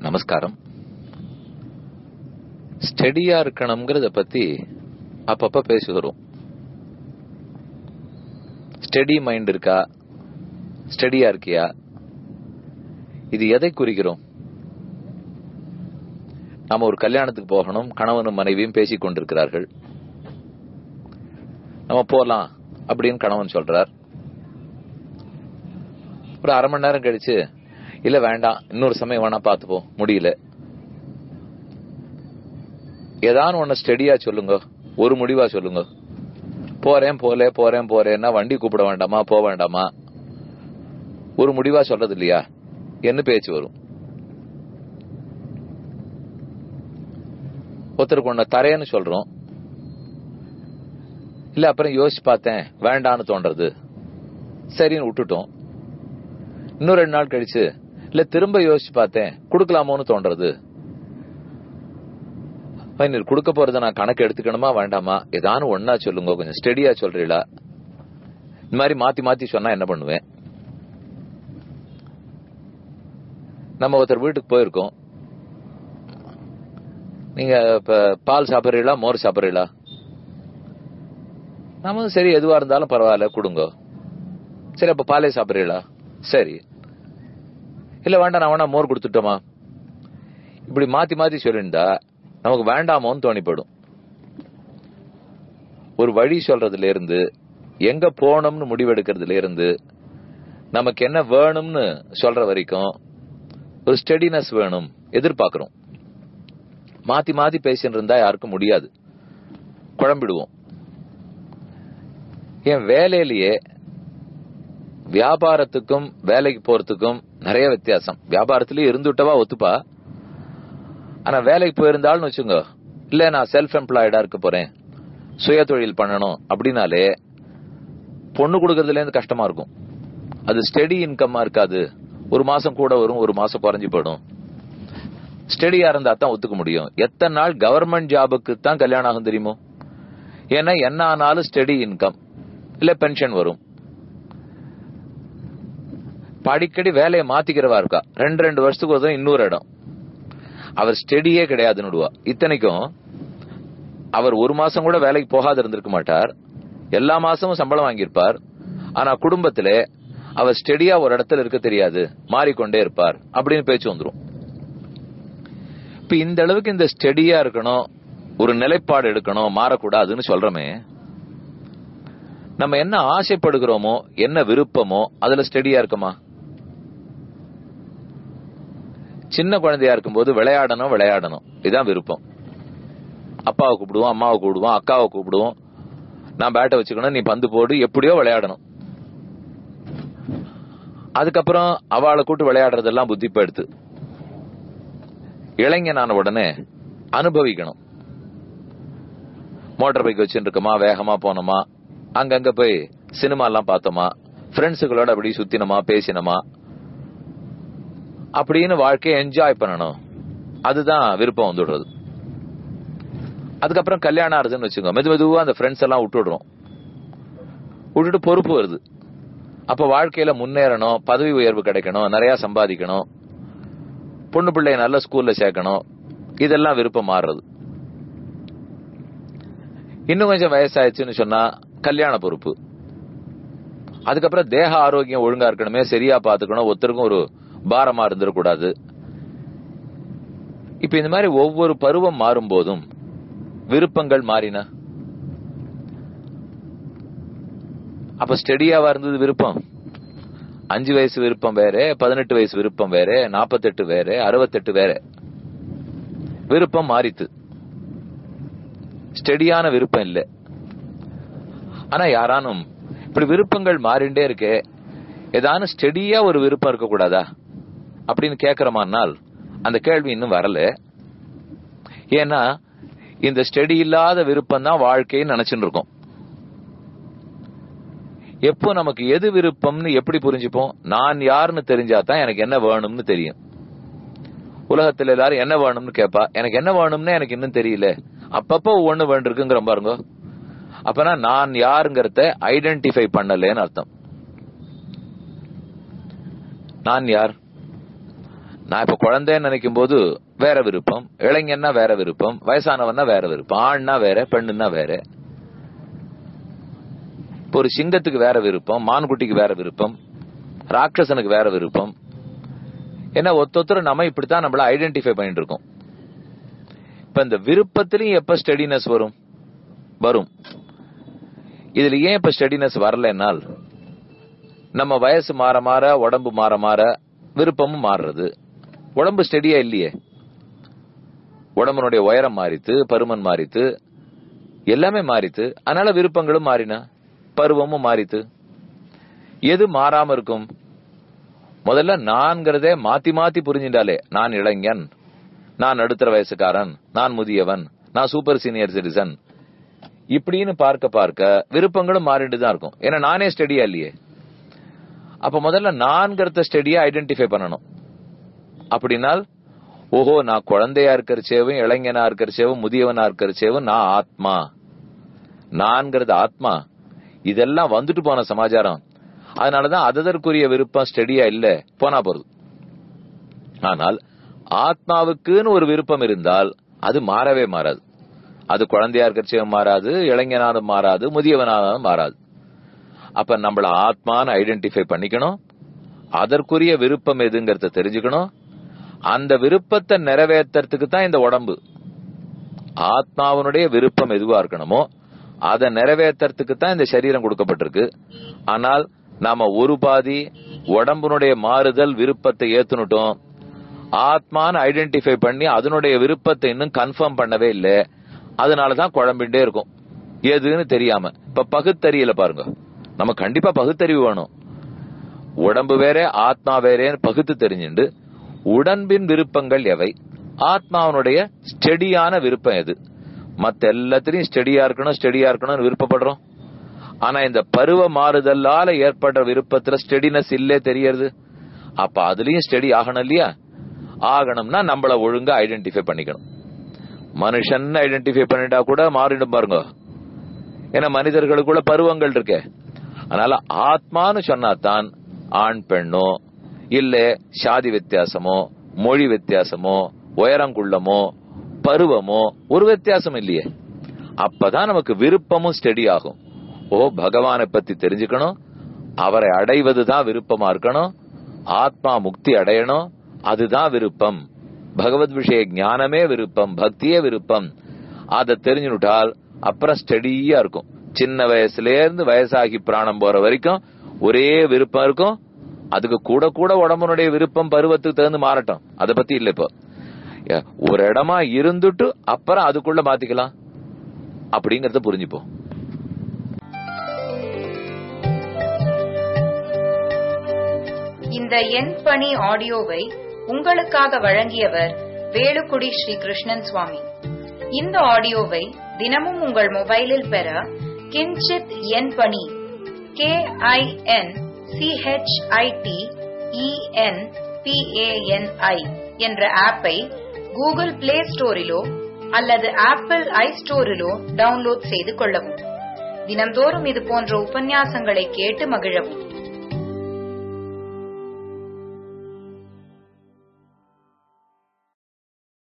நமஸ்காரம். ஸ்டெடியா இருக்கணும்ங்கிறத பத்தி அப்பப்ப பேசுகிறோம். ஸ்டெடி மைண்ட் இருக்கா, ஸ்டெடியா இருக்கியா, இது எதை குறிக்கிறோம்? நாம ஒரு கல்யாணத்துக்கு போகணும், கணவனும் மனைவியும் பேசிக் கொண்டிருக்கிறார்கள். நம்ம போலாம் அப்படின்னு கணவன் சொல்றார். ஒரு அரை மணி நேரம் கழிச்சு, இல்ல வேண்டாம், இன்னொரு சமயம் வேணா பார்த்துப்போம், முடியல. ஏதாவது ஒண்ணு ஸ்டெடியா சொல்லுங்க, ஒரு முடிவா சொல்லுங்க. போறேன் போறேன்னா வண்டி கூப்பிட வேண்டாமா, போக வேண்டாமா, ஒரு முடிவா சொல்றது இல்லையா, என்ன பேச்சு வரும்? ஒருத்தருக்கு ஒண்ணு தரேன்னு சொல்றோம், இல்ல அப்புறம் யோசிச்சு பார்த்தேன் வேண்டான்னு தோன்றது, சரின்னு விட்டுட்டோம். இன்னும் 2 நாள் கழிச்சு இல்ல திரும்ப யோசிச்சு பார்த்தேன் குடுக்கலாமோன்னு தோன்றது. கொடுக்க போறத நான் கணக்கு எடுத்துக்கணுமா வேண்டாமா, ஏதானு ஒன்னா சொல்லுங்க, கொஞ்சம் ஸ்டெடியா சொல்றீங்களா? இந்த மாதிரி மாத்தி மாத்தி சொன்னா என்ன பண்ணுவேன்? நம்ம ஒருத்தர் வீட்டுக்கு போயிருக்கோம். நீங்க இப்ப பால் சாப்பிடுறீங்களா, மோர் சாப்பிடுறீங்களா? நம்ம சரி எதுவா இருந்தாலும் பரவாயில்ல கொடுங்க. சரி அப்ப பாலே சாப்பிடுறீங்களா? சரி. இல்ல வேண்டாம், நான் வேணா மோர் கொடுத்துட்டோமா? இப்படி மாத்தி மாத்தி சொல்லிருந்தா நமக்கு வேண்டாமோன்னு தோணிப்படும். ஒரு வழி சொல்றதுல இருந்து, எங்க போகணும்னு முடிவெடுக்கிறதுல இருந்து, நமக்கு என்ன வேணும்னு சொல்ற வரைக்கும் ஒரு ஸ்டெடினஸ் வேணும், எதிர்பார்க்கிறோம். மாத்தி மாத்தி பேசிட்டு இருந்தா யாருக்கும் முடியாது, குழம்பிடுவோம். என் வேலையிலேயே வியாபாரத்துக்கும் வேலைக்கு போறதுக்கும் நிறைய வித்தியாசம். வியாபாரத்திலேயே இருந்துட்டவா ஒத்துப்பா, ஆனா வேலைக்கு போயிருந்தாலும் வச்சுங்க, இல்ல நான் செல்ஃப் எம்ப்ளாய்டா இருக்க போறேன், சுய தொழில் பண்ணணும் அப்படின்னாலே பொண்ணு கொடுக்கறதுல இருந்து கஷ்டமா இருக்கும். அது ஸ்டெடி இன்கம்மா இருக்காது. ஒரு மாசம் கூட வரும், ஒரு மாசம் குறைஞ்சு போயிடும். ஸ்டெடியா இருந்தா தான் ஒத்துக்க முடியும். எத்தனை நாள் கவர்மெண்ட் ஜாபுக்கு தான் கல்யாணம் ஆகும் தெரியுமோ? ஏன்னா என்ன ஆனாலும் ஸ்டெடி இன்கம் இல்ல பென்ஷன் வரும். அடிக்கடி வேலையை மாத்திக்கிறவா இருக்கா, 2 வருஷத்துக்கு ஒரு இன்னொரு இடம். அவர் ஸ்டெடியே கிடையாதுன்னு. இத்தனைக்கும் அவர் ஒரு மாசம் கூட வேலைக்கு போகாத இருந்திருக்க மாட்டார், எல்லா மாசமும் சம்பளம் வாங்கியிருப்பார். ஆனா குடும்பத்திலே அவர் ஸ்டெடியா ஒரு இடத்துல இருக்க தெரியாது, மாறிக்கொண்டே இருப்பார் அப்படின்னு பேச்சு வந்துரும். இப்ப இந்த அளவுக்கு இந்த ஸ்டெடியா இருக்கணும், ஒரு நிலைப்பாடு எடுக்கணும், மாறக்கூடாதுன்னு சொல்றமே, நம்ம என்ன ஆசைப்படுகிறோமோ, என்ன விருப்பமோ அதுல ஸ்டெடியா இருக்குமா? சின்ன குழந்தையா இருக்கும்போது விளையாடணும், இதுதான் விருப்பம். அப்பாவை கூப்பிடுவோம், அம்மாவை கூப்பிடுவோம், அக்காவை கூப்பிடுவோம், நான் பேட்டை வச்சுக்கணும், நீ பந்து போடு, எப்படியோ விளையாடணும். அதுக்கப்புறம் அவளை கூட்டு விளையாடுறதெல்லாம் புத்தி போயிடுத்து. இளைஞனான உடனே அனுபவிக்கணும். மோட்டார் பைக் வச்சுட்டு இருக்கோமா, வேகமா போனோமா, அங்கங்க போய் சினிமா எல்லாம் பார்த்தோமா, ஃப்ரெண்ட்ஸுகளோட அப்படி சுத்தினமா, பேசினமா, அப்படின்னு வாழ்க்கையை என்ஜாய் பண்ணணும். அதுதான் விருப்பம் வந்துடுறது. அதுக்கப்புறம் கல்யாணம் ஆறுதுன்னு வச்சுக்கோ, மெதுவா அந்த ஃப்ரெண்ட்ஸ் எல்லாம் விட்டுட்டு பொறுப்பு வருது. அப்ப வாழ்க்கையில முன்னேறணும், பதவி உயர்வு கிடைக்கணும், நிறைய சம்பாதிக்கணும், பொண்ணு பிள்ளைய நல்ல ஸ்கூல்ல சேர்க்கணும், இதெல்லாம் விருப்பம் மாறுறது. இன்னும் கொஞ்சம் வயசாயிடுச்சுன்னு சொன்னா கல்யாண பொறுப்பு. அதுக்கப்புறம் தேக ஆரோக்கியம் ஒழுங்கா இருக்கணுமே, சரியா பாத்துக்கணும், ஒருத்தருக்கும் ஒரு பாரமா இருந்துடக்கூடாது. இப்ப இந்த மாதிரி ஒவ்வொரு பருவம் மாறும் போதும் விருப்பங்கள் மாறின. அப்ப ஸ்டெடியாவா இருந்தது விருப்பம். 5 வயசு விருப்பம் வேற, 18 வயசு விருப்பம் வேற, 48 வேற, 68 வேற. விருப்பம் மாறித்து. ஸ்டெடியான விருப்பம் இல்ல. ஆனா யாரானும் இப்படி விருப்பங்கள் மாறிண்டே இருக்கே, ஏதானும் ஸ்டெடியா ஒரு விருப்பம் இருக்க கூடாதா அப்படின்னு கேக்குறமானால் அந்த கேள்வி இன்னும் வரல. ஏன்னா இந்த ஸ்டெடி இல்லாத விருப்பம் தான் வாழ்க்கைன்னு நினைச்சுட்டு இருக்கோம். எப்போ நமக்கு எது விருப்பம்னு எப்படி புரிஞ்சுப்போம்? நான் யாருன்னு தெரிஞ்சாதான் எனக்கு என்ன வேணும்னு தெரியும். உலகத்துல எல்லாரும் என்ன வேணும்னு கேட்பா, எனக்கு என்ன வேணும்னு எனக்கு இன்னும் தெரியல. அப்பப்போ ஒண்ணு வேண்டிருக்குங்கிற பாருங்க. அப்பனா நான் யாருங்கிறத ஐடென்டிஃபை பண்ணலன்னு அர்த்தம். நான் யார்? நான் இப்ப குழந்தைன்னு நினைக்கும் போது வேற விருப்பம், இளைஞன்னா வேற விருப்பம், வயசானவன்னா வேற விருப்பம், ஆண்னா வேற, பெண்ணுன்னா வேற. இப்போ ஒரு சிங்கத்துக்கு வேற விருப்பம், மான்குட்டிக்கு வேற விருப்பம், ராட்சசனுக்கு வேற விருப்பம். ஏன்னா ஒத்தொத்தர் நம்ம இப்படித்தான் நம்மள ஐடென்டிஃபை பண்ணிட்டு இருக்கோம். இப்ப இந்த விருப்பத்திலையும் எப்ப ஸ்டெடினஸ் வரும்? இதுல ஏன் இப்ப ஸ்டெடினஸ் வரலனால், நம்ம வயசு மாற மாற, உடம்பு மாற மாற விருப்பமும் மாறுறது. உடம்பு ஸ்டெடியா இல்லையே. உடம்புனுடைய உயரம் மாறித்து, பருமன் மாறித்து, எல்லாமே மாறித்து. அதனால விருப்பங்களும் மாறினா, பருவமும் மாறித்து. எது மாறாம இருக்கும்? முதல்ல நான்கிறதே மாத்தி மாத்தி புரிஞ்சிட்டாலே, நான் இளைஞன், நான் நடுத்தர வயசுக்காரன், நான் முதியவன், நான் சூப்பர் சீனியர் சிட்டிசன், இப்படின்னு பார்க்க பார்க்க விருப்பங்களும் மாறிட்டு தான் இருக்கும். ஏன்னா நானே ஸ்டெடியா இல்லையே. அப்ப முதல்ல நான்கிறத ஸ்டெடியா ஐடென்டிஃபை பண்ணணும். அப்படின்னால், ஓஹோ, நான் குழந்தையா இருக்கிறச்சேவும், இளைஞனா இருக்கிறச்சேவும், முதியவனா இருக்கிறச்சேவும் நான் ஆத்மா. நான்கிறது ஆத்மா. இதெல்லாம் வந்துட்டு போன சமாச்சாரம். அதனாலதான் அதற்குரிய விருப்பம் ஸ்டெடியா இல்ல, போனா போறது. ஆனால் ஆத்மாவுக்குன்னு ஒரு விருப்பம் இருந்தால் அது மாறவே மாறாது. அது குழந்தையா இருக்கிறச்சேவும் மாறாது, இளைஞனாலும் மாறாது, முதியவனாலும் மாறாது. அப்ப நம்மள ஆத்மான்னு ஐடென்டிஃபை பண்ணிக்கணும். அதற்குரிய விருப்பம் எதுங்கிறத தெரிஞ்சுக்கணும். அந்த விருப்பத்தை நிறைவேற்றறதுக்கு தான் இந்த உடம்பு. ஆத்மாவனுடைய விருப்பம் எதுவா இருக்கணுமோ அதை நிறைவேற்றறதுக்கு தான் இந்த சரீரம் கொடுக்கப்பட்டிருக்கு. ஆனால் நாம ஒரு பாதி உடம்புனுடைய மாறுதல் விருப்பத்தை ஏத்துனுட்டோம். ஆத்மான்னு ஐடென்டிஃபை பண்ணி அதனுடைய விருப்பத்தை இன்னும் கன்ஃபார்ம் பண்ணவே இல்லை. அதனாலதான் குழம்பிண்டே இருக்கும், எதுன்னு தெரியாம. இப்ப பகுத்தறியல பாருங்க, நம்ம கண்டிப்பா பகுத்தறிவு வேணும். உடம்பு வேற ஆத்மா வேறேன்னு பகுத்து தெரிஞ்சுண்டு, உடம்பின் விருப்பங்கள் எவை, ஆத்மாவனுடைய ஸ்டெடியான விருப்பம் எது. மத்த எல்லாத்திலையும் ஸ்டெடியா இருக்கணும்னு விருப்பப்படுறோம். ஆனா இந்த பருவ மாறுதலால ஏற்படுற விருப்பத்துல ஸ்டெடினஸ் இல்லே தெரியறது. அப்ப அதுலயும் ஸ்டெடி ஆகணும் இல்லையா? ஆகணும்னா நம்மள ஒழுங்கா ஐடென்டிஃபை பண்ணிக்கணும். மனுஷன் ஐடென்டிஃபை பண்ணிட்டா கூட மாறிடும் பாருங்க. ஏன்னா மனிதர்களுக்குள்ள பருவங்கள் இருக்கே. அதனால ஆத்மான்னு சொன்னாதான் ஆண் பெண்ணோ இல்ல சாதி வித்தியாசமோ, மொழி வித்தியாசமோ, உயரங்குள்ளமோ, பருவமோ ஒரு வித்தியாசம் இல்லையே. அப்பதான் நமக்கு விருப்பமும் ஸ்டெடி ஆகும். ஓ, பகவானை பத்தி தெரிஞ்சுக்கணும், அவரை அடைவதுதான் விருப்பமா இருக்கணும், ஆத்மா முக்தி அடையணும், அதுதான் விருப்பம். பகவத் விஷய ஞானமே விருப்பம், பக்தியே விருப்பம். அதை தெரிஞ்சுட்டால் அப்புறம் ஸ்டெடியா இருக்கும். சின்ன வயசுல இருந்து வயசாகி பிராணம் போற வரைக்கும் ஒரே விருப்பம் இருக்கும். அதுக்கு கூட கூட உடம்புனுடைய விருப்பம் பருவத்துக்கு தகுந்து மாறட்டும், அதை பத்தி இல்ல. இப்போ ஒரு இடமா இருந்துட்டு அப்புறம் அதுக்குள்ள மாத்திக்கலாம் அப்படிங்கறத புரிஞ்சுப்போம். இந்த என் பணி ஆடியோவை உங்களுக்காக வழங்கியவர் வேலுக்குடி ஸ்ரீ கிருஷ்ணன் சுவாமி. இந்த ஆடியோவை தினமும் உங்கள் மொபைலில் பெற கிஞ்சித் என் பணி KINCHITENPANI என்ற ஆப்பை கூகுள் பிளே ஸ்டோரிலோ அல்லது ஆப்பிள் ஐ ஸ்டோரிலோ டவுன்லோட் செய்து கொள்ளவும். தினம்தோறும் இது போன்ற உபன்யாசங்களை கேட்டு மகிழவும்.